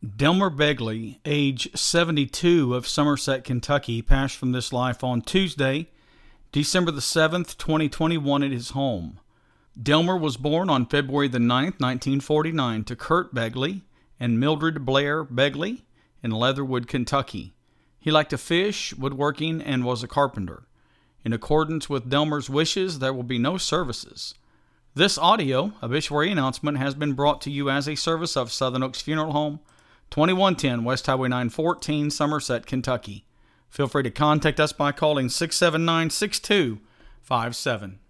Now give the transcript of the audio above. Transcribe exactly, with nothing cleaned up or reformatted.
Delmer Begley, age seventy-two, of Somerset, Kentucky, passed from this life on Tuesday, December the seventh, twenty twenty-one, at his home. Delmer was born on February the ninth, nineteen forty-nine, to Kurt Begley and Mildred Blair Begley in Leatherwood, Kentucky. He liked to fish, woodworking, and was a carpenter. In accordance with Delmer's wishes, there will be no services. This audio obituary announcement has been brought to you as a service of Southern Oaks Funeral Home, twenty-one ten West Highway nine fourteen, Somerset, Kentucky. Feel free to contact us by calling six seven nine, six two five seven.